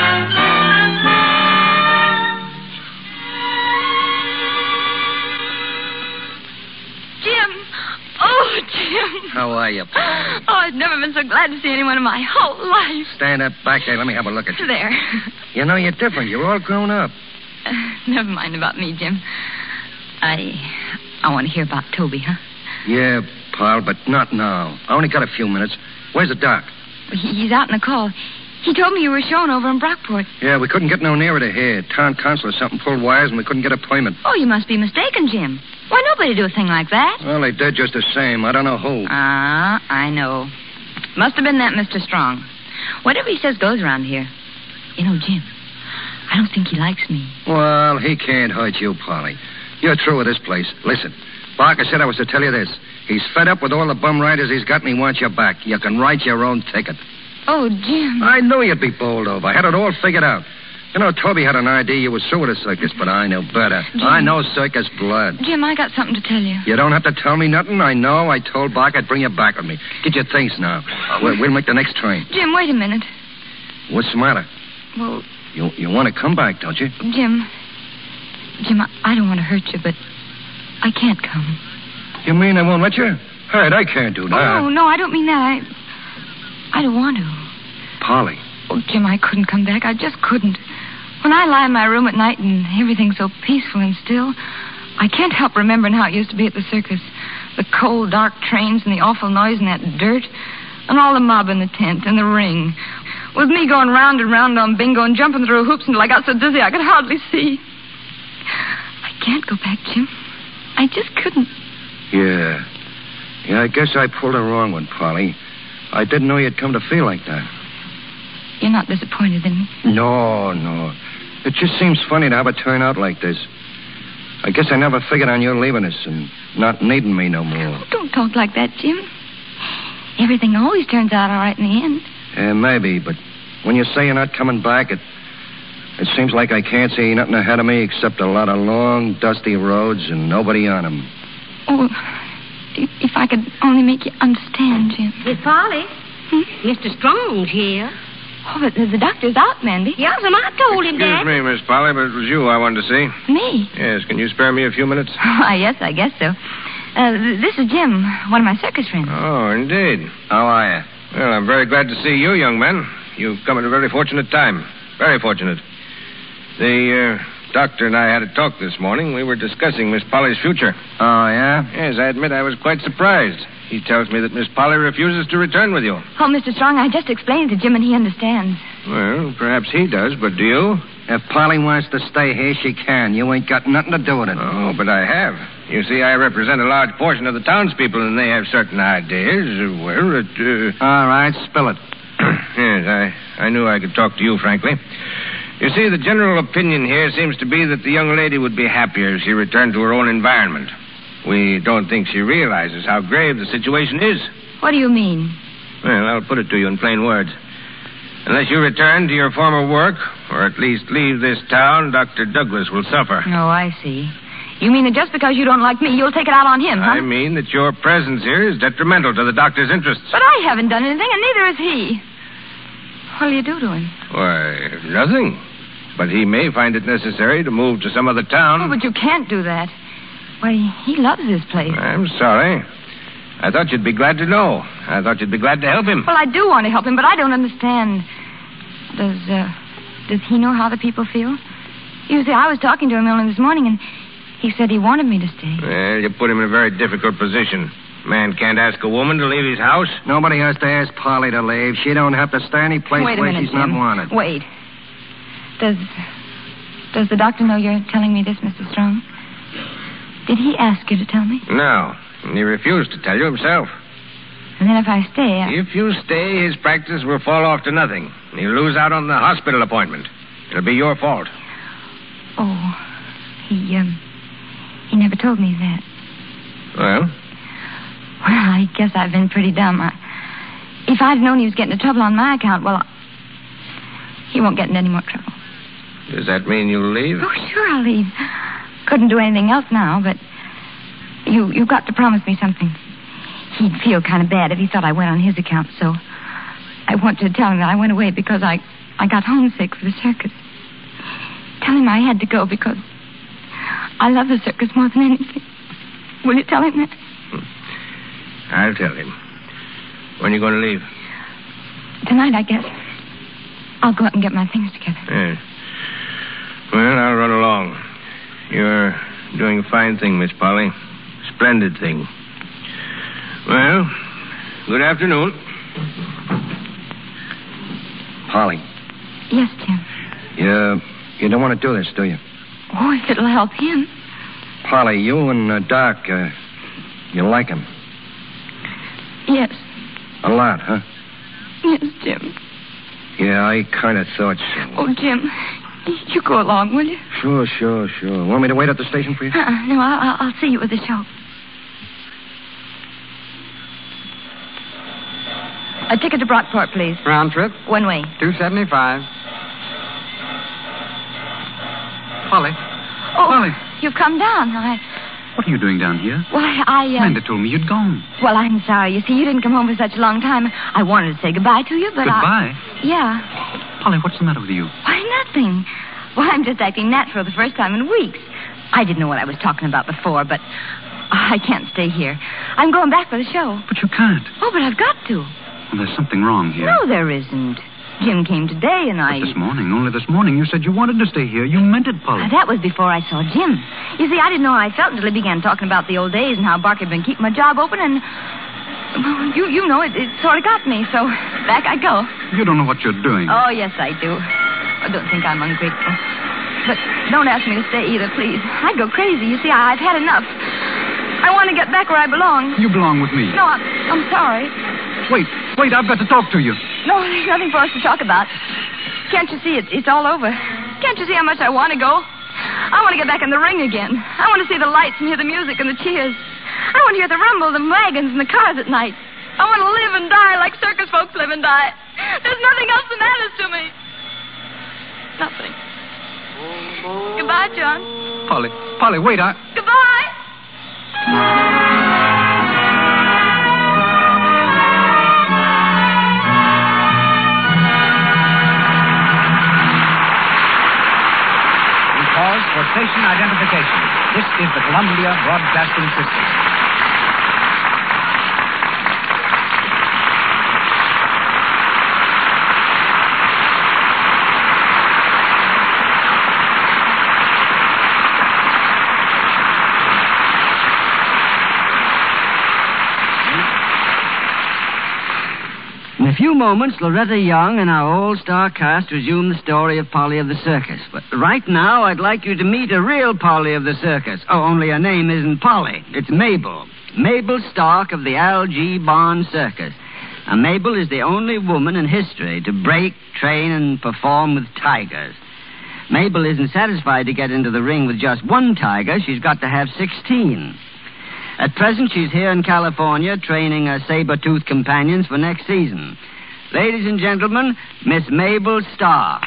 Jim. How are you, Polly? Oh, I've never been so glad to see anyone in my whole life. Stand up back there. Let me have a look at you. There. You know, you're different. You're all grown up. Never mind about me, Jim. I want to hear about Toby, huh? Yeah, Paul, but not now. I only got a few minutes. Where's the doc? He's out in the call. He told me you were showing over in Brockport. Yeah, we couldn't get no nearer to here. Town council or something pulled wires and we couldn't get an appointment. Oh, you must be mistaken, Jim. Why, nobody do a thing like that. Well, they did just the same. I don't know who. I know. Must have been that Mr. Strong. Whatever he says goes around here. You know, Jim, I don't think he likes me. Well, he can't hurt you, Polly. You're through with this place. Listen, Barker said I was to tell you this. He's fed up with all the bum riders he's got and he wants you back. You can write your own ticket. Oh, Jim. I knew you'd be bowled over. I had it all figured out. You know, Toby had an idea you were through with the circus, but I know better. Jim. I know circus blood. Jim, I got something to tell you. You don't have to tell me nothing. I know. I told Barker I'd bring you back with me. Get your things now. We'll make the next train. Jim, wait a minute. What's the matter? Well... You want to come back, don't you? Jim, I don't want to hurt you, but I can't come. You mean I won't let you? Hurt, I can't do that. Oh, no, I don't mean that. I don't want to. Polly. Oh, Jim, I couldn't come back. I just couldn't. When I lie in my room at night and everything's so peaceful and still, I can't help remembering how it used to be at the circus. The cold, dark trains and the awful noise and that dirt. And all the mob in the tent and the ring. With me going round and round on bingo and jumping through hoops until I got so dizzy I could hardly see. I can't go back, Jim. I just couldn't. Yeah. Yeah, I guess I pulled a wrong one, Polly. I didn't know you'd come to feel like that. You're not disappointed in me? No. It just seems funny to have it turn out like this. I guess I never figured on you leaving us and not needing me no more. Oh, don't talk like that, Jim. Everything always turns out all right in the end. Yeah, maybe, but when you say you're not coming back, it seems like I can't see nothing ahead of me except a lot of long, dusty roads and nobody on them. Oh, if I could only make you understand, Jim. Miss Polly, Mr. Strong's here. Oh, but the doctor's out, Mandy. Yes, and I told him that. Excuse me, Miss Polly, but it was you I wanted to see. Me? Yes, can you spare me a few minutes? Why, yes, I guess so. This is Jim, one of my circus friends. Oh, indeed. How are you? Well, I'm very glad to see you, young man. You've come at a very fortunate time. Very fortunate. The doctor and I had a talk this morning. We were discussing Miss Polly's future. Oh, yeah? Yes, I admit I was quite surprised. He tells me that Miss Polly refuses to return with you. Oh, Mr. Strong, I just explained to Jim and he understands. Well, perhaps he does, but do you? If Polly wants to stay here, she can. You ain't got nothing to do with it. Oh, but I have. You see, I represent a large portion of the townspeople, and they have certain ideas. Well, All right, spill it. Yes, I knew I could talk to you, frankly. You see, the general opinion here seems to be that the young lady would be happier if she returned to her own environment. We don't think she realizes how grave the situation is. What do you mean? Well, I'll put it to you in plain words. Unless you return to your former work, or at least leave this town, Dr. Douglas will suffer. Oh, I see. You mean that just because you don't like me, you'll take it out on him, huh? I mean that your presence here is detrimental to the doctor's interests. But I haven't done anything, and neither has he. What'll you do to him? Why, nothing. But he may find it necessary to move to some other town. Oh, but you can't do that. Why, he loves this place. I'm sorry. I thought you'd be glad to know. I thought you'd be glad to help him. Well, I do want to help him, but I don't understand. Does he know how the people feel? You see, I was talking to him early this morning, and he said he wanted me to stay. Well, you put him in a very difficult position. Man can't ask a woman to leave his house. Nobody has to ask Polly to leave. She don't have to stay any place Wait a where minute, she's not Jim. wanted. Wait. Does the doctor know you're telling me this, Mr. Strong? Did he ask you to tell me? No. He refused to tell you himself. And then if I stay... If you stay, his practice will fall off to nothing. He'll lose out on the hospital appointment. It'll be your fault. Oh, he never told me that. Well? Well, I guess I've been pretty dumb. If I'd known he was getting into trouble on my account, well, he won't get into any more trouble. Does that mean you'll leave? Oh, sure, I'll leave. Couldn't do anything else now, but you've got to promise me something. He'd feel kind of bad if he thought I went on his account, so I want to tell him that I went away because I got homesick for the circus. Tell him I had to go because I love the circus more than anything. Will you tell him that? I'll tell him. When are you going to leave? Tonight, I guess. I'll go up and get my things together. Yes. Well, I'll run along. You're doing a fine thing, Miss Polly. Splendid thing. Well, good afternoon. Polly. Yes, Jim. You don't want to do this, do you? Oh, if it'll help him. Polly, you and Doc, you like him? Yes. A lot, huh? Yes, Jim. Yeah, I kind of thought so. Oh, Jim, you go along, will you? Sure. Want me to wait at the station for you? No, I'll see you at the show. A ticket to Brockport, please. Round trip? One way. $2.75. Polly. Oh, Polly. You've come down. What are you doing down here? Well, Amanda told me you'd gone. Well, I'm sorry. You see, you didn't come home for such a long time. I wanted to say goodbye to you, but Goodbye? Yeah. Polly, what's the matter with you? Why, nothing. Well, I'm just acting natural the first time in weeks. I didn't know what I was talking about before, but I can't stay here. I'm going back for the show. But you can't. Oh, but I've got to. Well, there's something wrong here. No, there isn't. Jim came today, and But only this morning, you said you wanted to stay here. You meant it, Polly. That was before I saw Jim. You see, I didn't know how I felt until he began talking about the old days and how Barker had been keeping my job open, and well, you know, it sort of got me, so back I go. You don't know what you're doing. Oh, yes, I do. I don't think I'm ungrateful. But don't ask me to stay either, please. I'd go crazy. You see, I've had enough. I want to get back where I belong. You belong with me. No, I'm sorry. Wait, I've got to talk to you. No, there's nothing for us to talk about. Can't you see it's all over? Can't you see how much I want to go? I want to get back in the ring again. I want to see the lights and hear the music and the cheers. I want to hear the rumble of the wagons and the cars at night. I want to live and die like circus folks live and die. There's nothing else that matters to me. Nothing. Goodbye, John. Polly, wait, Goodbye. We pause for station identification. This is the Columbia Broadcasting System. In a few moments, Loretta Young and our all-star cast resume the story of Polly of the Circus. But right now, I'd like you to meet a real Polly of the Circus. Oh, only her name isn't Polly. It's Mabel. Mabel Stark of the L.G. Barn Circus. And Mabel is the only woman in history to break, train, and perform with tigers. Mabel isn't satisfied to get into the ring with just one tiger. She's got to have 16. At present, she's here in California training her saber-toothed companions for next season. Ladies and gentlemen, Miss Mabel Stark.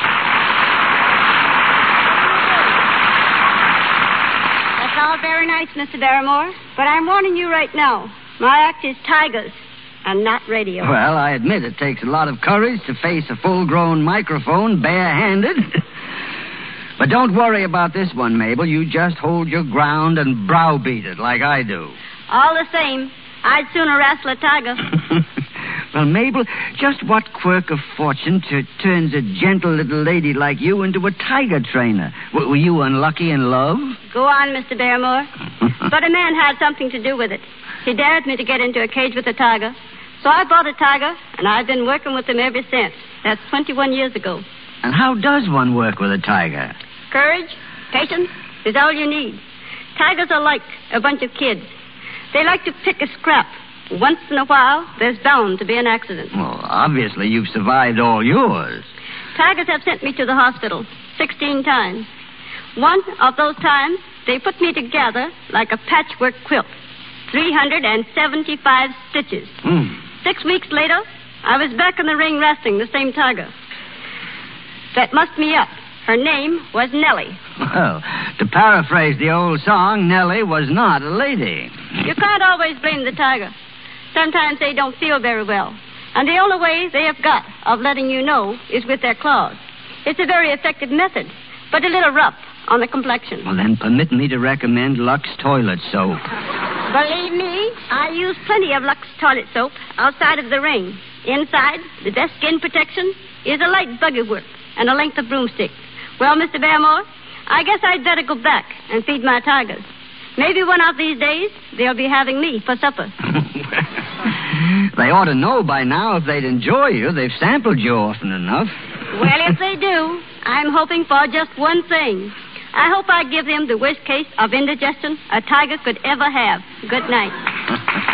That's all very nice, Mr. Barrymore, but I'm warning you right now. My act is tigers and not radio. Well, I admit it takes a lot of courage to face a full-grown microphone barehanded. But don't worry about this one, Mabel. You just hold your ground and browbeat it like I do. All the same, I'd sooner wrestle a tiger. Well, Mabel, just what quirk of fortune turns a gentle little lady like you into a tiger trainer? Were you unlucky in love? Go on, Mr. Barrymore. But a man had something to do with it. He dared me to get into a cage with a tiger. So I bought a tiger, and I've been working with him ever since. That's 21 years ago. And how does one work with a tiger? Courage, patience is all you need. Tigers are like a bunch of kids. They like to pick a scrap. Once in a while, there's bound to be an accident. Well, obviously you've survived all yours. Tigers have sent me to the hospital 16 times. One of those times, they put me together like a patchwork quilt. 375 stitches. 6 weeks later, I was back in the ring wrestling the same tiger. That mussed me up. Her name was Nellie. Well, to paraphrase the old song, Nellie was not a lady. You can't always blame the tiger. Sometimes they don't feel very well. And the only way they have got of letting you know is with their claws. It's a very effective method, but a little rough on the complexion. Well, then permit me to recommend Lux Toilet Soap. Believe me, I use plenty of Lux Toilet Soap outside of the ring. Inside, the best skin protection is a light buggy whip and a length of broomstick. Well, Mr. Barrymore, I guess I'd better go back and feed my tigers. Maybe one of these days they'll be having me for supper. They ought to know by now if they'd enjoy you. They've sampled you often enough. Well, if they do, I'm hoping for just one thing. I hope I give them the worst case of indigestion a tiger could ever have. Good night.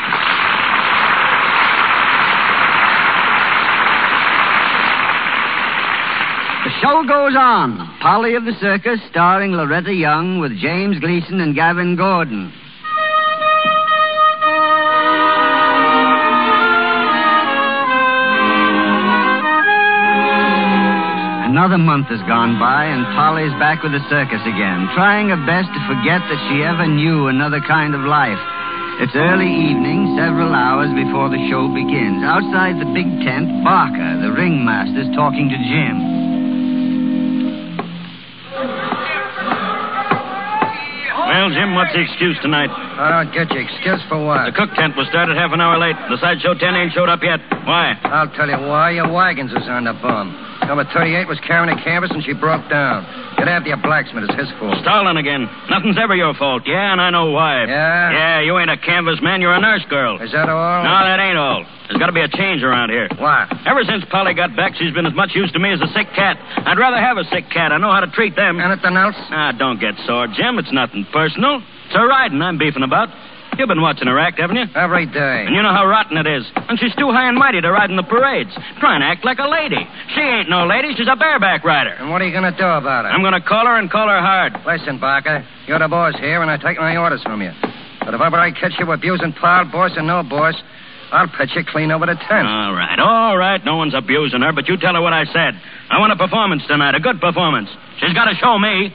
The show goes on. Polly of the Circus, starring Loretta Young with James Gleason and Gavin Gordon. Another month has gone by, and Polly's back with the circus again, trying her best to forget that she ever knew another kind of life. It's early evening, several hours before the show begins. Outside the big tent, Barker, the ringmaster's talking to Jim. Well, Jim, what's the excuse tonight? I'll get you. Excuse for what? The cook tent was started half an hour late. The sideshow 10 ain't showed up yet. Why? I'll tell you why. Your wagons is on the bum. Number 38 was carrying a canvas and she broke down. Get after your blacksmith. It's his fault. Stalling again. Nothing's ever your fault. Yeah, and I know why. Yeah? Yeah, you ain't a canvas man. You're a nurse girl. Is that all? No, that ain't all. There's got to be a change around here. What? Ever since Polly got back, she's been as much use to me as a sick cat. I'd rather have a sick cat. I know how to treat them. Anything else? Don't get sore, Jim. It's nothing personal. It's her riding I'm beefing about. You've been watching her act, haven't you? Every day. And you know how rotten it is. And she's too high and mighty to ride in the parades. Trying to act like a lady. She ain't no lady. She's a bareback rider. And what are you going to do about it? I'm going to call her and call her hard. Listen, Barker. You're the boss here, and I take my orders from you. But if ever I catch you abusing Paul, boss, and no boss, I'll put you clean over the tent. All right. No one's abusing her, but you tell her what I said. I want a performance tonight, a good performance. She's got to show me.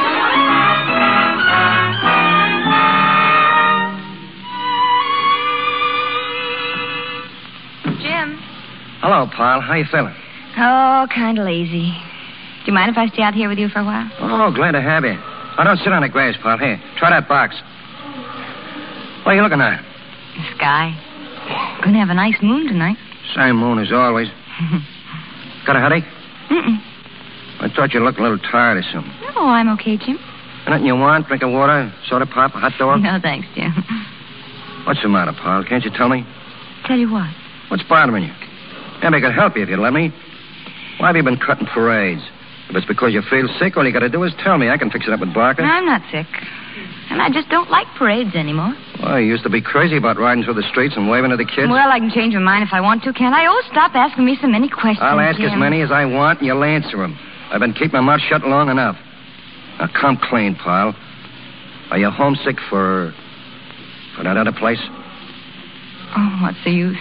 Jim. Hello, Paul. How you feeling? Oh, kind of lazy. Do you mind if I stay out here with you for a while? Oh, glad to have you. Oh, don't sit on the grass, Paul. Here, try that box. What are you looking at? The sky. Gonna have a nice moon tonight. Same moon as always. Got a headache? Mm-mm. I thought you looked a little tired or something. No, I'm okay, Jim. Anything you want? Drink of water, soda pop, a hot dog? No, thanks, Jim. What's the matter, Paul? Can't you tell me? Tell you what? What's bothering you? Maybe I could help you if you'd let me. Why have you been cutting parades? If it's because you feel sick, all you got to do is tell me. I can fix it up with Barker. I'm not sick. And I just don't like parades anymore. Well, you used to be crazy about riding through the streets and waving at the kids. Well, I can change my mind if I want to, can't I? Oh, stop asking me so many questions, I'll ask Jim. as many as I want, and you'll answer them. I've been keeping my mouth shut long enough. Now, come clean, pal. Are you homesick for that other place? Oh, what's the use?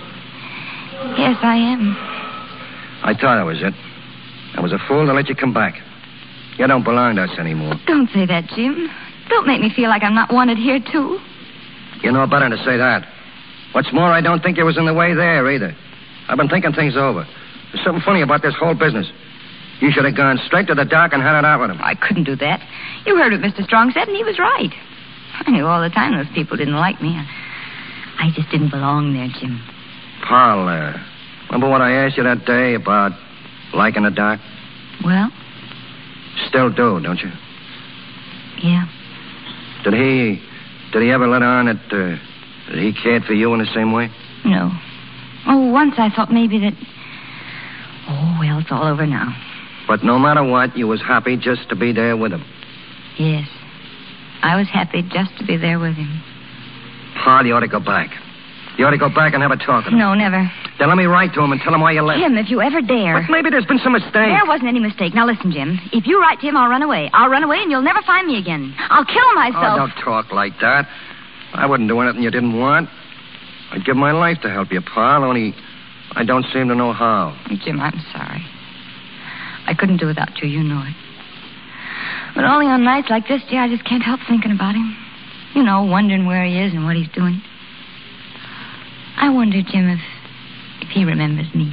Yes, I am. I thought that was it. I was a fool to let you come back. You don't belong to us anymore. Don't say that, Jim. Don't make me feel like I'm not wanted here, too. You know better to say that. What's more, I don't think you was in the way there, either. I've been thinking things over. There's something funny about this whole business. You should have gone straight to the doc and had it out with him. I couldn't do that. You heard what Mr. Strong said, and he was right. I knew all the time those people didn't like me. I just didn't belong there, Jim. Paul, remember what I asked you that day about liking the doc? Well? Still do, don't you? Yeah. Did he ever let on that he cared for you in the same way? No. Oh, once I thought maybe that... Oh, well, it's all over now. But no matter what, you was happy just to be there with him. Yes. I was happy just to be there with him. Paul, you ought to go back. You ought to go back and have a talk with him. No, never. Then let me write to him and tell him why you left. Jim, if you ever dare... But maybe there's been some mistake. There wasn't any mistake. Now listen, Jim. If you write to him, I'll run away. I'll run away and you'll never find me again. I'll kill myself. Oh, don't talk like that. I wouldn't do anything you didn't want. I'd give my life to help you, Paul, only I don't seem to know how. Jim, I'm sorry. I couldn't do without you. You know it. But only on nights like this, dear, I just can't help thinking about him. You know, wondering where he is and what he's doing. I wonder, Jim, if he remembers me.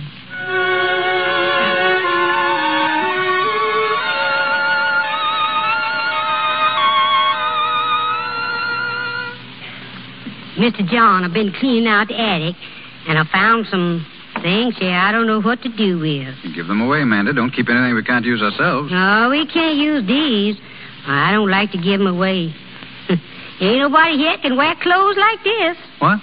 Mr. John, I've been cleaning out the attic, and I found some things here I don't know what to do with. Give them away, Amanda. Don't keep anything we can't use ourselves. No, we can't use these. I don't like to give them away. Ain't nobody here can wear clothes like this. What?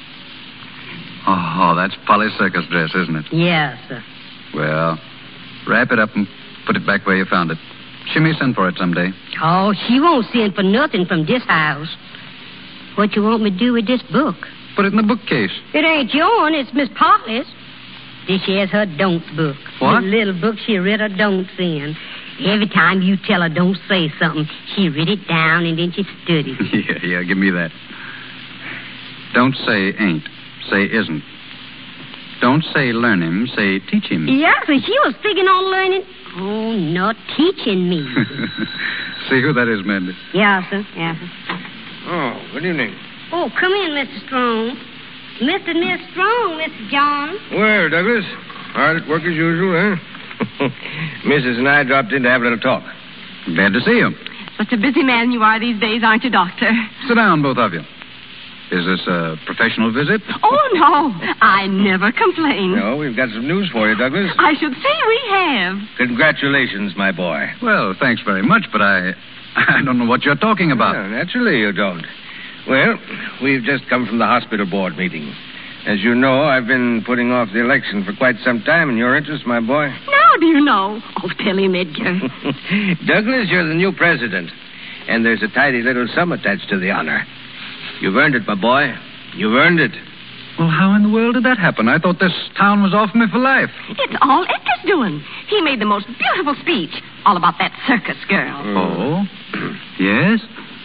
Oh, that's Polly's circus dress, isn't it? Yes, sir. Well, wrap it up and put it back where you found it. She may send for it someday. Oh, she won't send for nothing from this house. What you want me to do with this book? Put it in the bookcase. It ain't yours. It's Miss Polly's. This here's her don'ts book. What? The little book she read her don'ts in. Every time you tell her don't say something, she read it down and then she studied. Yeah, give me that. Don't say ain't. Say isn't. Don't say learn him. Say teach him. Yeah, so she was thinking on learning. Oh, not teaching me. See who that is, Mandy. Yeah, sir. Yeah, sir. Oh, good evening. Oh, come in, Mr. Strong. Mr. and Miss Strong, Mr. John. Well, Douglas, hard at work as usual, huh? Mrs. and I dropped in to have a little talk. Glad to see you. Such a busy man you are these days, aren't you, Doctor? Sit down, both of you. Is this a professional visit? Oh, no. I never complain. No, we've got some news for you, Douglas. I should say we have. Congratulations, my boy. Well, thanks very much, but I don't know what you're talking about. Yeah, naturally you don't. Well, we've just come from the hospital board meeting. As you know, I've been putting off the election for quite some time in your interest, my boy. Now do you know? Oh, Billy Midger. Douglas, you're the new president. And there's a tidy little sum attached to the honor. You've earned it, my boy. You've earned it. Well, how in the world did that happen? I thought this town was off me for life. It's all Edgar's doing. He made the most beautiful speech all about that circus girl. Oh? Yes?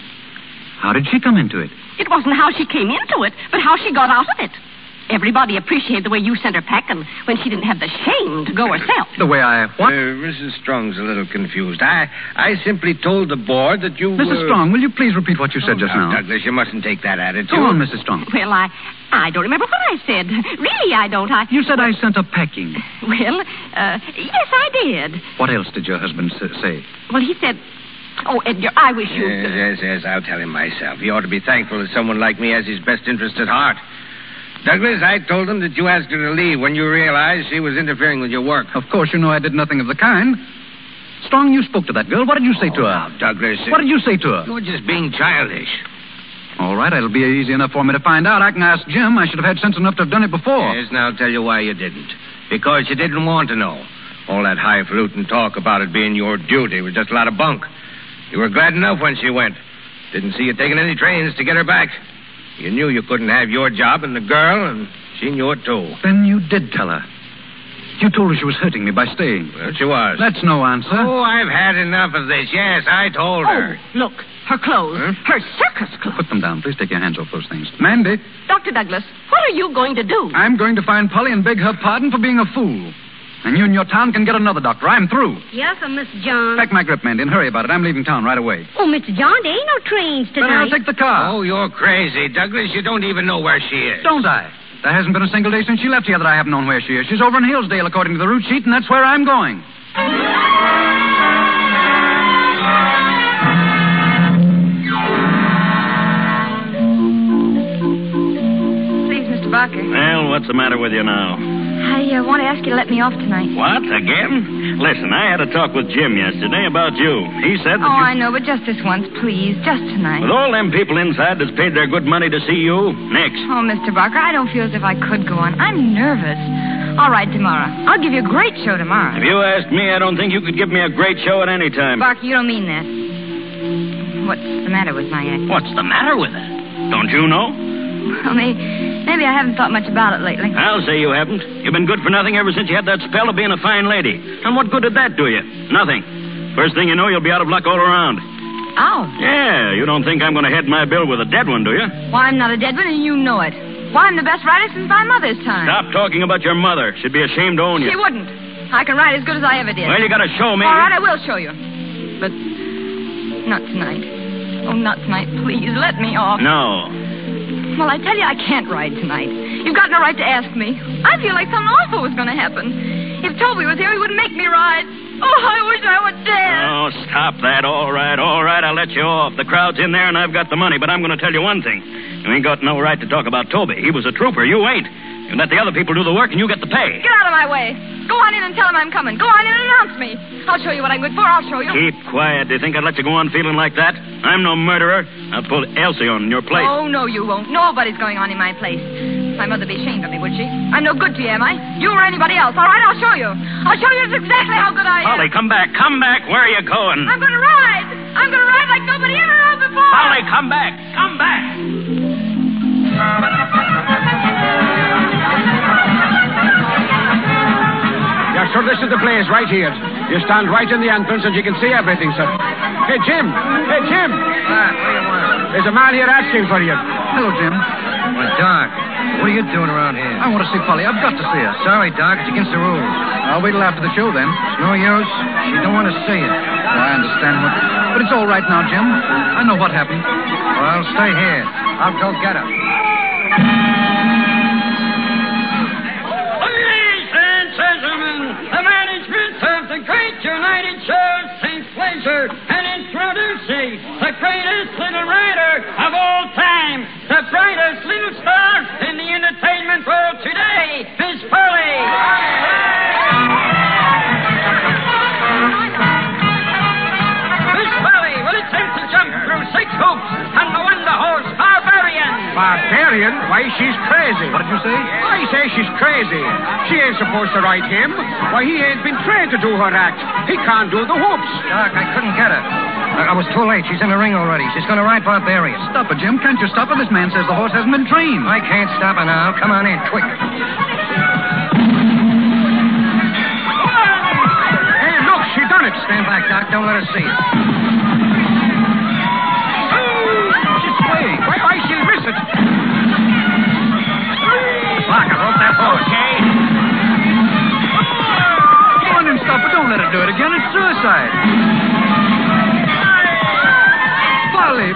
How did she come into it? It wasn't how she came into it, but how she got out of it. Everybody appreciated the way you sent her packing when she didn't have the shame to go herself. The way I... What? Mrs. Strong's a little confused. I simply told the board that you... Mrs. Strong, will you please repeat what you said just now? Douglas, you mustn't take that attitude. Go on, Mrs. Strong. Well, I don't remember what I said. Really, I don't. You said I sent her packing. Well, yes, I did. What else did your husband say? Well, he said... Oh, Edgar, I wish you... Yes, I'll tell him myself. He ought to be thankful that someone like me has his best interest at heart. Douglas, I told him that you asked her to leave when you realized she was interfering with your work. Of course, you know I did nothing of the kind. Strong, you spoke to that girl. What did you say to her? Now, Douglas... What did you say to her? You're just being childish. All right, it'll be easy enough for me to find out. I can ask Jim. I should have had sense enough to have done it before. Yes, now I'll tell you why you didn't. Because you didn't want to know. All that highfalutin talk about it being your duty was just a lot of bunk. You were glad enough when she went. Didn't see you taking any trains to get her back. You knew you couldn't have your job and the girl, and she knew it too. Then you did tell her. You told her she was hurting me by staying. Well, she was. That's no answer. Oh, I've had enough of this. Yes, I told her. Oh, look, her clothes. Huh? Her circus clothes. Put them down. Please take your hands off those things. Mandy. Dr. Douglas, what are you going to do? I'm going to find Polly and beg her pardon for being a fool. And you and your town can get another doctor. I'm through. Yes, sir, Mr. John. Pack my grip, Mandy, and hurry about it. I'm leaving town right away. Oh, Mr. John, there ain't no trains tonight. Then I'll take the car. Oh, you're crazy, Douglas. You don't even know where she is. Don't I? There hasn't been a single day since she left here that I haven't known where she is. She's over in Hillsdale, according to the route sheet, and that's where I'm going. Please, Mr. Barker. Well, what's the matter with you now? I want to ask you to let me off tonight. What? Again? Listen, I had a talk with Jim yesterday about you. He said that Oh, I know, but just this once, please. Just tonight. with all them people inside that's paid their good money to see you, next. Oh, Mr. Barker, I don't feel as if I could go on. I'm nervous. All right, tomorrow. I'll give you a great show tomorrow. If you ask me, I don't think you could give me a great show at any time. Barker, you don't mean that. What's the matter with my act? What's the matter with it? Don't you know? Well, maybe I haven't thought much about it lately. I'll say you haven't. You've been good for nothing ever since you had that spell of being a fine lady. And what good did that do you? Nothing. First thing you know, you'll be out of luck all around. Oh. Yeah, you don't think I'm going to head my bill with a dead one, do you? Why, I'm not a dead one, and you know it. Why, I'm the best writer since my mother's time. Stop talking about your mother. She'd be ashamed to own you. She wouldn't. I can write as good as I ever did. Well, you got to show me. All right, I will show you. But not tonight. Oh, not tonight. Please, let me off. No. Well, I tell you, I can't ride tonight. You've got no right to ask me. I feel like something awful was going to happen. If Toby was here, he wouldn't make me ride. Oh, I wish I were dead. Oh, stop that. All right, I'll let you off. The crowd's in there, and I've got the money. But I'm going to tell you one thing. You ain't got no right to talk about Toby. He was a trooper. You ain't. You let the other people do the work, and you get the pay. Get out of my way. Go on in and tell him I'm coming. Go on in and announce me. I'll show you what I'm good for. I'll show you. Keep quiet. Do you think I'd let you go on feeling like that? I'm no murderer. I'll pull Elsie on in your place. Oh, no, you won't. Nobody's going on in my place. My mother'd be ashamed of me, would she? I'm no good to you, am I? You or anybody else. All right, I'll show you. I'll show you just exactly how good I am. Polly, come back. Come back. Where are you going? I'm going to ride. I'm going to ride like nobody ever rode before. Polly, come back. Come back. Yeah, sir, this is the place right here. You stand right in the entrance and you can see everything, sir. Hey, Jim. Hey, Jim. What do you want? There's a man here asking for you. Hello, Jim. Well, Doc, what are you doing around here? I want to see Polly. I've got to see her. Sorry, Doc. It's against the rules. I'll wait till after the show, then. It's no use. She don't want to see you. Oh, I understand. But it's all right now, Jim. I know what happened. Well, stay here. I'll go get her. Ladies and gentlemen, the management of the Great United Shows takes pleasure in introducing the greatest little rider of all time, the brightest barbarian? Why, she's crazy. What did you say? I say she's crazy. She ain't supposed to ride him. Why, he ain't been trained to do her act. He can't do the whoops. Doc, I couldn't get her. I was too late. She's in the ring already. She's going to ride Barbarian. Stop her, Jim. Can't you stop her? This man says the horse hasn't been trained. I can't stop her now. Come on in, quick. Hey, look, she done it. Stand back, Doc. Don't let her see it. She's swaying. Why, she'll miss it. Lock her. Rope that horse. Okay. Come on in, stop her. Don't let her do it again. It's suicide. Polly.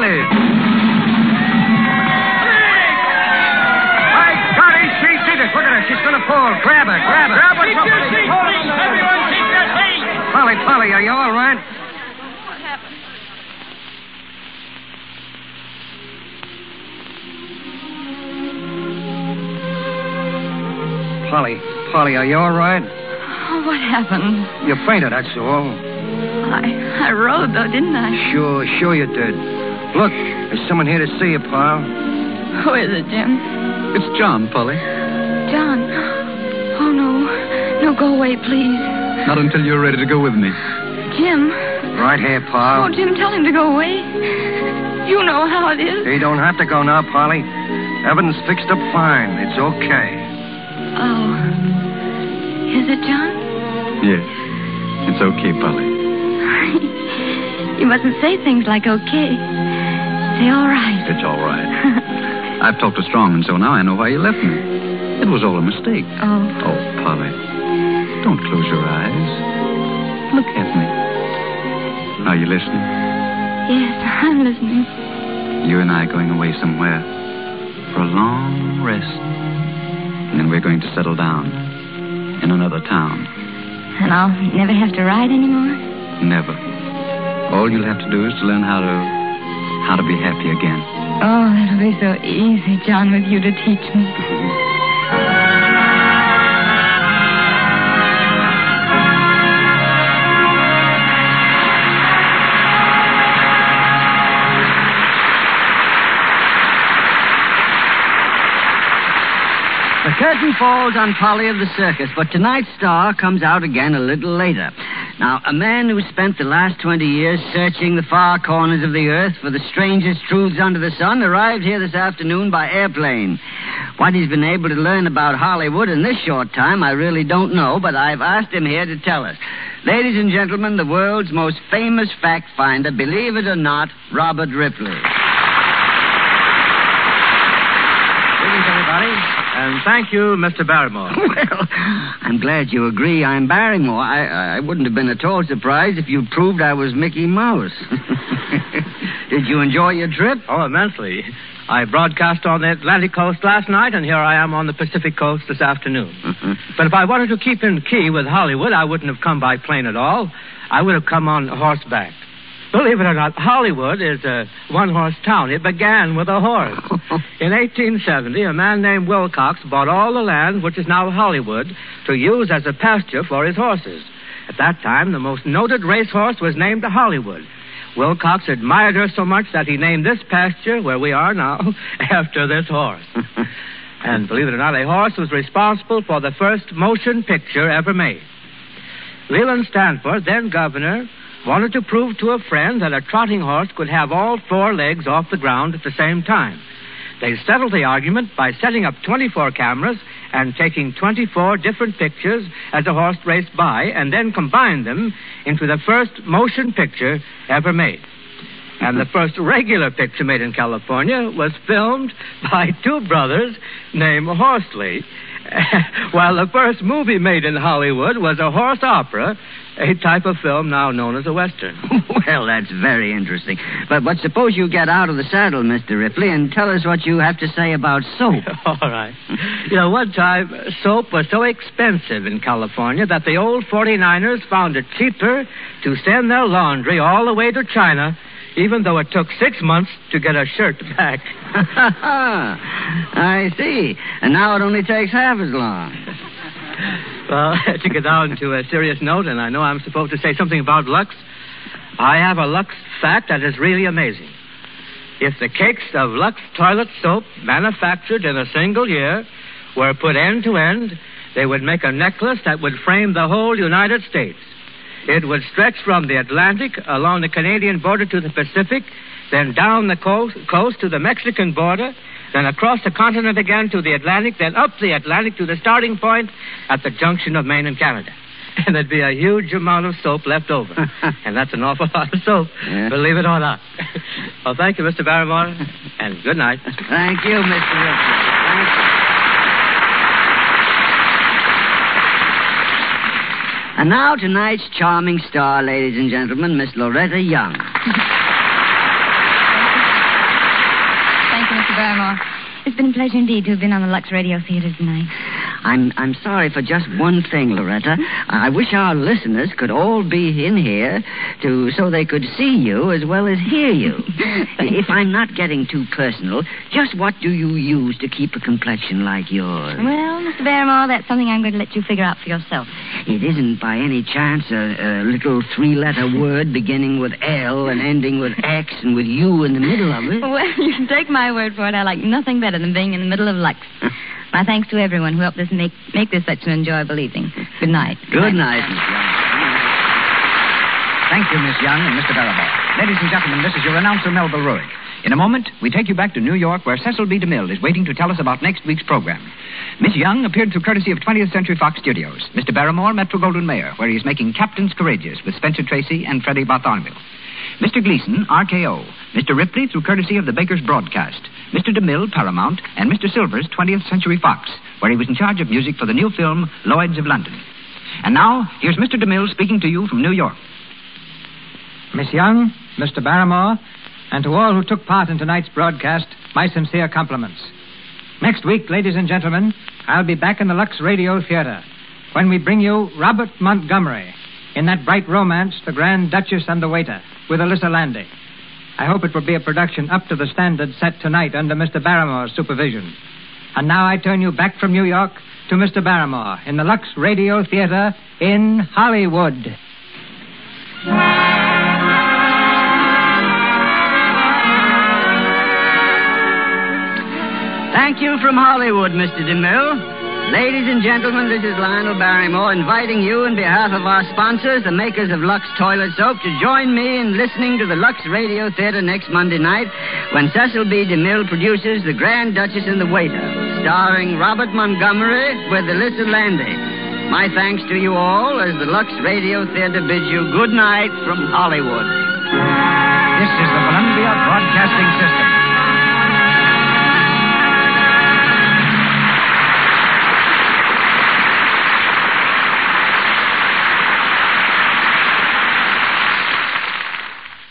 I got it. She did it. Look at her. She's going to fall. Grab her. Grab her. Keep your seat, please. Everyone keep your seat. Polly, are you all right? What happened? Polly, are you all right? Oh, what happened? You fainted, that's all. I rode, though, didn't I? Sure you did. Look, there's someone here to see you, pal. Who is it, Jim? It's John, Polly. John. Oh, no. No, go away, please. Not until you're ready to go with me. Jim. Right here, pal. Oh, Jim, tell him to go away. You know how it is. He don't have to go now, Polly. Everything's fixed up fine. It's okay. Oh. Is it, John? Yes. It's okay, Polly. You mustn't say things like okay. Say all right. It's all right. I've talked to Strong, and so now I know why you left me. It was all a mistake. Oh. Oh, Polly. Don't close your eyes. Look at me. Are you listening? Yes, I'm listening. You and I are going away somewhere for a long rest. And then we're going to settle down in another town. And I'll never have to ride anymore? Never. All you'll have to do is to learn how to be happy again. Oh, that'll be so easy, John, with you to teach me. The curtain falls on Polly of the Circus, but tonight's star comes out again a little later. Now, a man who spent the last 20 years searching the far corners of the earth for the strangest truths under the sun arrived here this afternoon by airplane. What he's been able to learn about Hollywood in this short time, I really don't know, but I've asked him here to tell us. Ladies and gentlemen, the world's most famous fact finder, believe it or not, Robert Ripley. Greetings, everybody. And thank you, Mr. Barrymore. Well, I'm glad you agree I'm Barrymore. I wouldn't have been at all surprised if you'd proved I was Mickey Mouse. Did you enjoy your trip? Oh, immensely. I broadcast on the Atlantic coast last night, and here I am on the Pacific coast this afternoon. But if I wanted to keep in key with Hollywood, I wouldn't have come by plane at all. I would have come on horseback. Believe it or not, Hollywood is a one-horse town. It began with a horse. In 1870, a man named Wilcox bought all the land, which is now Hollywood, to use as a pasture for his horses. At that time, the most noted racehorse was named Hollywood. Wilcox admired her so much that he named this pasture, where we are now, after this horse. And believe it or not, a horse was responsible for the first motion picture ever made. Leland Stanford, then governor, wanted to prove to a friend that a trotting horse could have all four legs off the ground at the same time. They settled the argument by setting up 24 cameras and taking 24 different pictures as a horse raced by, and then combined them into the first motion picture ever made. And the first regular picture made in California was filmed by two brothers named Horsley, while the first movie made in Hollywood was a horse opera, a type of film now known as a Western. Well, that's very interesting. But suppose you get out of the saddle, Mr. Ripley, and tell us what you have to say about soap. All right. You know, one time, soap was so expensive in California that the old 49ers found it cheaper to send their laundry all the way to China, even though it took 6 months to get a shirt back. I see. And now it only takes half as long. Well, to get down to a serious note, and I know I'm supposed to say something about Lux, I have a Lux fact that is really amazing. If the cakes of Lux toilet soap manufactured in a single year were put end to end, they would make a necklace that would frame the whole United States. It would stretch from the Atlantic along the Canadian border to the Pacific, then down the coast to the Mexican border, then across the continent again to the Atlantic, then up the Atlantic to the starting point at the junction of Maine and Canada. And there'd be a huge amount of soap left over. And that's an awful lot of soap, believe it or not. Well, thank you, Mr. Barrymore, and good night. Thank you, Mr. Ripley. Thank you. And now tonight's charming star, ladies and gentlemen, Miss Loretta Young. Thank you, Mr. Barrymore. It's been a pleasure indeed to have been on the Lux Radio Theater tonight. I'm sorry for just one thing, Loretta. I wish our listeners could all be in here so they could see you as well as hear you. If I'm not getting too personal, just what do you use to keep a complexion like yours? Well, Mr. Barrymore, that's something I'm going to let you figure out for yourself. It isn't by any chance a little three-letter word beginning with L and ending with X and with U in the middle of it? Well, you can take my word for it. I like nothing better than being in the middle of Lux. My thanks to everyone who helped us make this such an enjoyable evening. Good night. Good night, Miss Young. Thank you, Miss Young and Mr. Barrymore. Ladies and gentlemen, this is your announcer, Melville Ruick. In a moment, we take you back to New York, where Cecil B. DeMille is waiting to tell us about next week's program. Miss Young appeared through courtesy of 20th Century Fox Studios. Mr. Barrymore, Metro Goldwyn Mayer, where he is making Captains Courageous with Spencer Tracy and Freddie Bartholomew. Mr. Gleason, RKO. Mr. Ripley, through courtesy of the Baker's Broadcast. Mr. DeMille, Paramount. And Mr. Silvers, 20th Century Fox, where he was in charge of music for the new film, Lloyds of London. And now, here's Mr. DeMille speaking to you from New York. Miss Young, Mr. Barrymore, and to all who took part in tonight's broadcast, my sincere compliments. Next week, ladies and gentlemen, I'll be back in the Lux Radio Theater when we bring you Robert Montgomery in that bright romance, The Grand Duchess and the Waiter, with Alyssa Landy. I hope it will be a production up to the standard set tonight under Mr. Barrymore's supervision. And now I turn you back from New York to Mr. Barrymore in the Lux Radio Theater in Hollywood. Thank you from Hollywood, Mr. DeMille. Ladies and gentlemen, this is Lionel Barrymore inviting you on behalf of our sponsors, the makers of Lux Toilet Soap, to join me in listening to the Lux Radio Theater next Monday night when Cecil B. DeMille produces The Grand Duchess and the Waiter, starring Robert Montgomery with Alyssa Landy. My thanks to you all as the Lux Radio Theater bids you good night from Hollywood. This is the